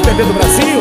bebê do Brasil.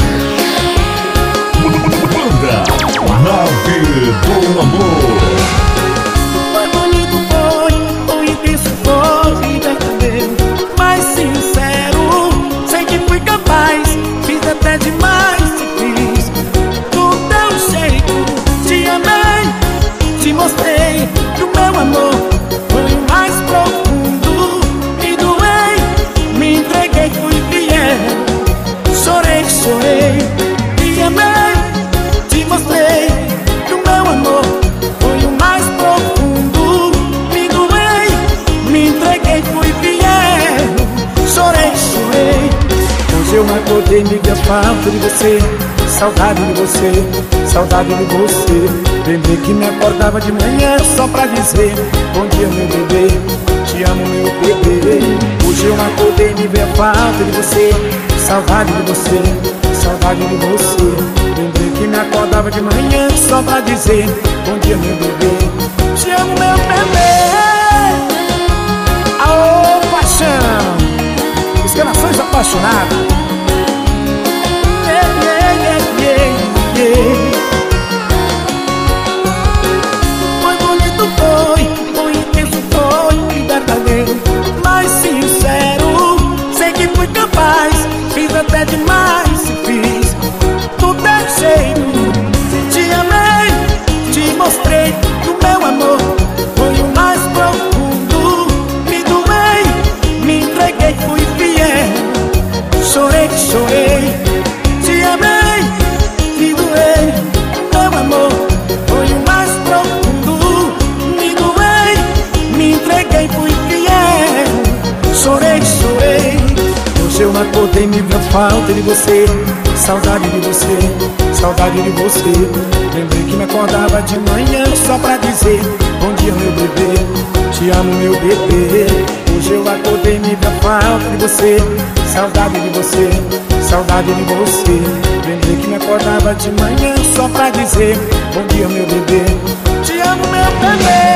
Banda Nave do Amor. Foi bonito, foi intenso, foi verdadeiro, mas sincero. Sei que fui capaz, fiz até demais, te fiz do teu jeito. Te amei, te mostrei que o meu amor foi o mais profundo. Me doei, me entreguei, fui fiel. Chorei, chorei, te amei, te mostrei que o meu amor foi o mais profundo. Me doei, me entreguei, fui fiel. Chorei, chorei. Hoje eu acordei, me vi a falta de você, saudade de você, saudade de você. Lembrei que me acordava de manhã só pra dizer bom dia, meu bebê, te amo, meu bebê. Hoje eu acordei, me vi a falta de você, saudade de você, saudade de você. Lembrei que me acordava de manhã só pra dizer bom dia, meu bebê, te amo, meu bebê. Aô, paixão, exclamações apaixonadas. Foi bonito, foi intenso, foi verdadeiro, mas sincero. Sei que fui capaz, fiz até demais, fiz do teu jeito. Te amei, te mostrei que o meu amor foi o mais profundo. Me doei, me entreguei, fui fiel. Chorei, chorei, te amei, me doei, meu amor foi o mais profundo. Me doei, me entreguei, fui fiel. Chorei, chorei. Hoje eu acordei, me vi a falta de você, saudade de você, saudade de você. Lembrei que me acordava de manhã só pra dizer bom dia, meu bebê, te amo, meu bebê. Hoje eu acordei, me vi a falta de você, saudade de você, saudade de você. Lembrei que me acordava de manhã só pra dizer bom dia, meu bebê, te amo, meu bebê.